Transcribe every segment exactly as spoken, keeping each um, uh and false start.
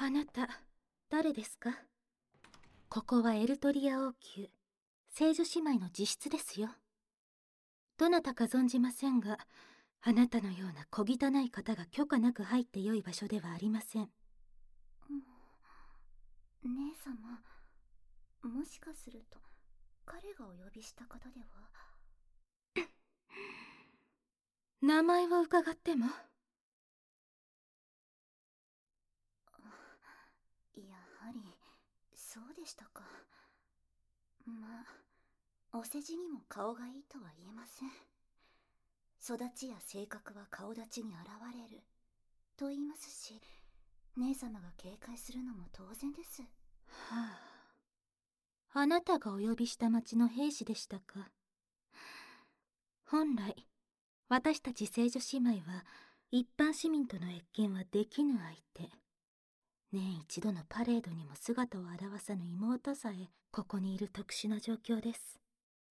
あなた、誰ですか？ここはエルトリア王宮、聖女姉妹の自室ですよ。どなたか存じませんが、あなたのような小汚い方が許可なく入ってよい場所ではありません。 姉様、もしかすると彼がお呼びした方では？ 名前を伺っても？ やはりそうでしたか。まあ、お世辞にも顔がいいとは言えません。育ちや性格は顔立ちに現れると言いますし、姉様が警戒するのも当然です。 はあ、あなたがお呼びした町の兵士でしたか。本来、私たち聖女姉妹は一般市民との謁見はできぬ相手。年一度のパレードにも姿を現さぬ妹さえここにいる特殊な状況です。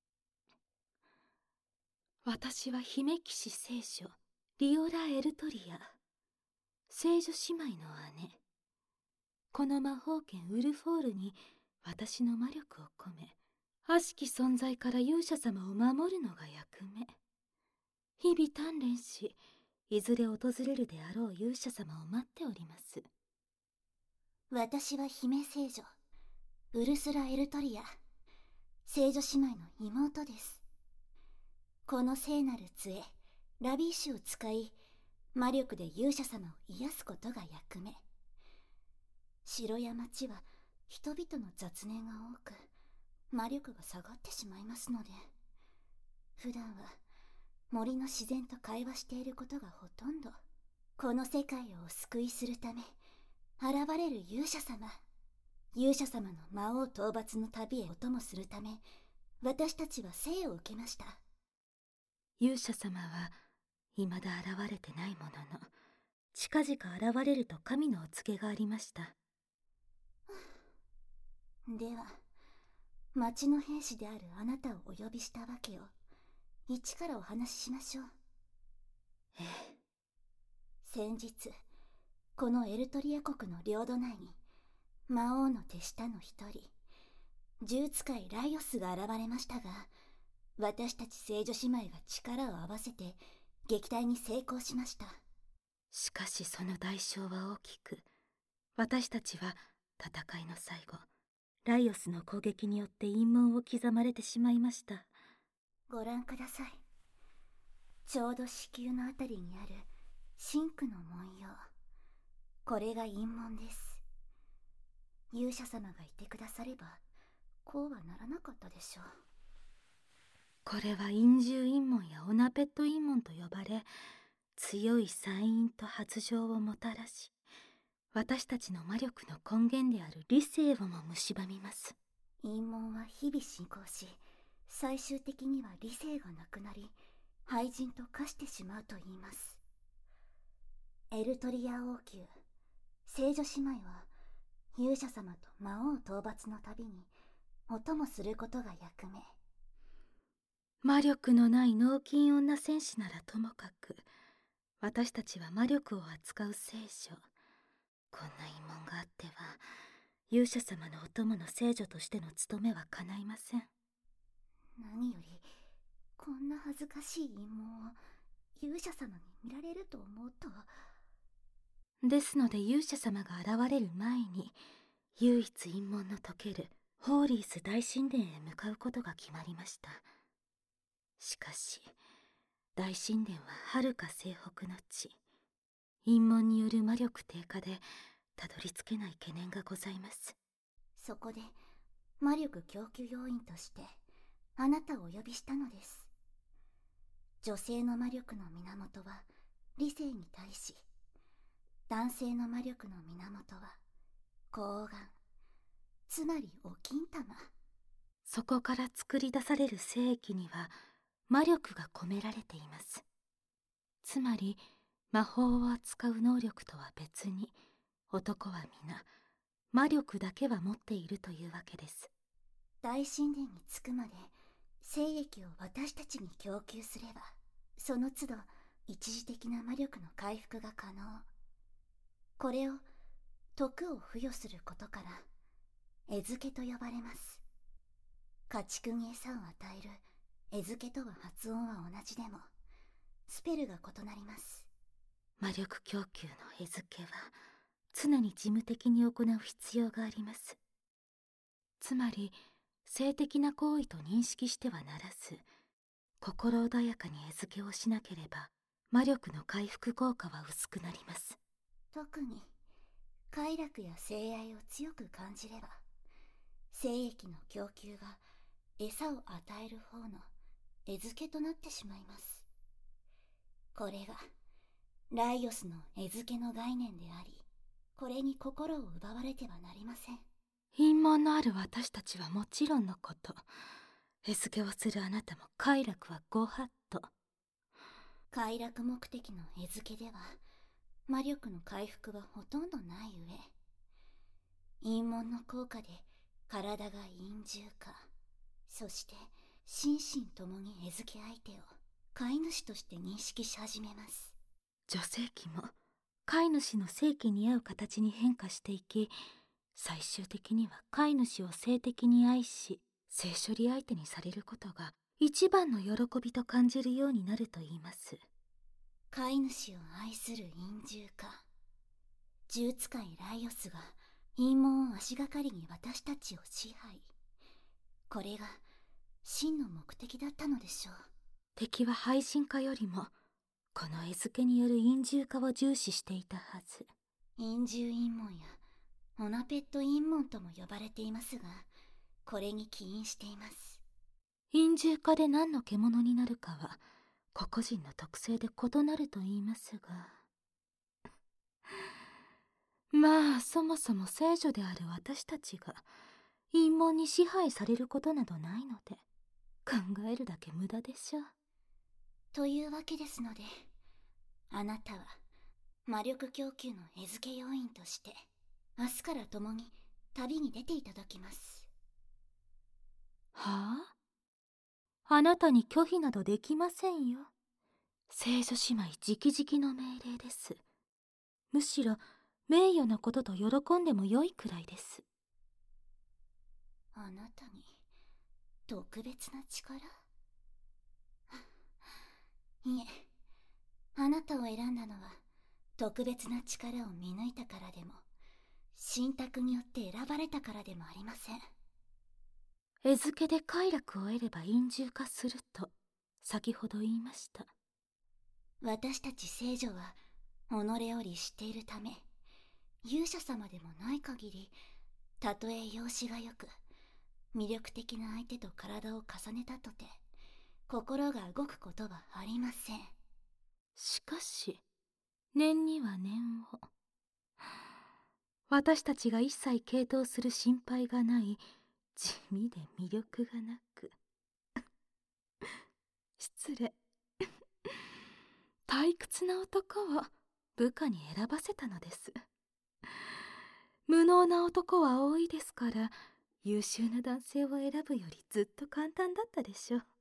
私は姫騎士聖女リオラ・エルトリア、聖女姉妹の姉。この魔法剣ウルフォールに私の魔力を込め、悪しき存在から勇者様を守るのが役目。日々鍛錬し、いずれ訪れるであろう勇者様を待っております。 私は姫聖女ウルスラ・エルトリア、聖女姉妹の妹です。この聖なる杖ラビーシュを使い、魔力で勇者様を癒すことが役目。城や町は人々の雑念が多く、魔力が下がってしまいますので、普段は森の自然と会話していることがほとんど。この世界をお救いするため現れる勇者様、勇者様の魔王討伐の旅へお供するため、私たちは生を受けました。 勇者様は未だ現れてないものの、近々現れると神のお告げがありました。 では、町の兵士であるあなたをお呼びしたわけを一からお話ししましょう。 ええ。 先日、このエルトリア国の領土内に魔王の手下の一人、呪術使いライオスが現れましたが、私たち聖女姉妹が力を合わせて撃退に成功しました。 しかしその代償は大きく、私たちは戦いの最後、ライオスの攻撃によって陰謀を刻まれてしまいました。 ご覧ください。ちょうど子宮のあたりにある真紅の文様、これが陰紋です。勇者様がいてくださればこうはならなかったでしょう。 これは陰獣陰紋やオナペット陰紋と呼ばれ、強い彩陰と発情をもたらし、私たちの魔力の根源である理性をも蝕みます。 陰紋は日々進行し、最終的には理性がなくなり、廃人と化してしまうと言います。エルトリア王宮、聖女姉妹は勇者様と魔王討伐の旅にお供することが役目。 魔力のない脳筋女戦士ならともかく、私たちは魔力を扱う聖女。こんな陰紋があっては、勇者様のお供の聖女としての務めは叶いません。 何より、こんな恥ずかしい陰謀を勇者様に見られると思うと。 ですので勇者様が現れる前に、唯一陰紋の解けるホーリース大神殿へ向かうことが決まりました。しかし、大神殿は遥か西北の地。陰紋による魔力低下でたどり着けない懸念がございます。 そこで魔力供給要員としてあなたをお呼びしたのです。女性の魔力の源は理性に対し、男性の魔力の源は睾丸、つまりお金玉。 そこから作り出される精液には魔力が込められています。つまり魔法を扱う能力とは別に、男は皆魔力だけは持っているというわけです。 大神殿に着くまで精液を私たちに供給すれば、その都度一時的な魔力の回復が可能。これを徳を付与することから餌付けと呼ばれます。家畜に餌を与える餌付けとは発音は同じでもスペルが異なります。 魔力供給の餌付けは常に事務的に行う必要があります。つまり性的な行為と認識してはならず、心穏やかに餌付けをしなければ魔力の回復効果は薄くなります。 特に快楽や性愛を強く感じれば、精液の供給が餌を与える方の餌付けとなってしまいます。これがライオスの餌付けの概念であり、これに心を奪われてはなりません。 陰謀のある私たちはもちろんのこと、餌付けをするあなたも快楽はご法度。 快楽目的の餌付けでは魔力の回復はほとんどない上、陰謀の効果で体が陰獣化、そして心身ともに餌付け相手を飼い主として認識し始めます。 女性器も飼い主の性器に合う形に変化していき、最終的には飼い主を性的に愛し、性処理相手にされることが一番の喜びと感じるようになると言います。 飼い主を愛する陰獣化。呪術界ライオスが陰謀を足がかりに私たちを支配。これが真の目的だったのでしょう。 敵は配信化よりもこの餌付けによる陰獣化を重視していたはず。 陰獣陰門やオナペット陰門とも呼ばれていますが、これに起因しています。 陰獣化で何の獣になるかは個々人の特性で異なると言いますが、まあそもそも聖女である私たちが陰謀に支配されることなどないので、考えるだけ無駄でしょう。 というわけですので、あなたは魔力供給の餌付け要員として明日から共に旅に出ていただきます。 はあ？あなたに拒否などできませんよ。聖女姉妹直々の命令です。むしろ名誉なことと喜んでもよいくらいです。 あなたに特別な力？いえ、あなたを選んだのは特別な力を見抜いたからでも、信託によって選ばれたからでもありません。 餌付けで快楽を得れば陰獣化すると先ほど言いました。 私たち聖女は己を律しているため、勇者様でもない限り、たとえ容姿がよく魅力的な相手と体を重ねたとて心が動くことはありません。 しかし念には念を。私たちが一切傾倒する心配がない地味で魅力がなく失礼退屈な男を部下に選ばせたのです。無能な男は多いですから、優秀な男性を選ぶよりずっと簡単だったでしょう。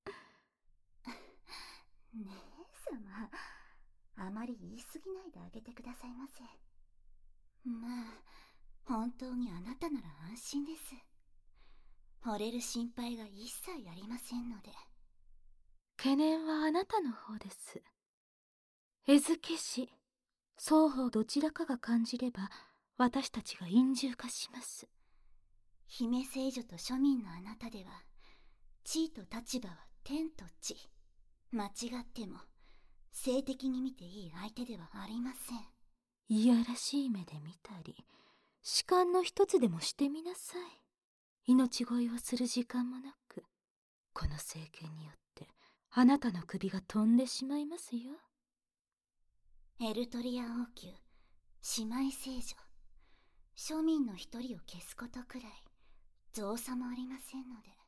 姉様、あまり言い過ぎないであげてくださいませ。まあ、本当にあなたなら安心です。惚れる心配が一切ありませんので。 懸念はあなたの方です。餌付けし、双方どちらかが感じれば私たちが陰獣化します。 姫聖女と庶民のあなたでは、地位と立場は天と地。間違っても性的に見ていい相手ではありません。 いやらしい目で見たり、弛緩の一つでもしてみなさい。命乞いをする時間もなく、この政権によってあなたの首が飛んでしまいますよ。 エルトリア王宮姉妹聖女、庶民の一人を消すことくらい造作もありませんので。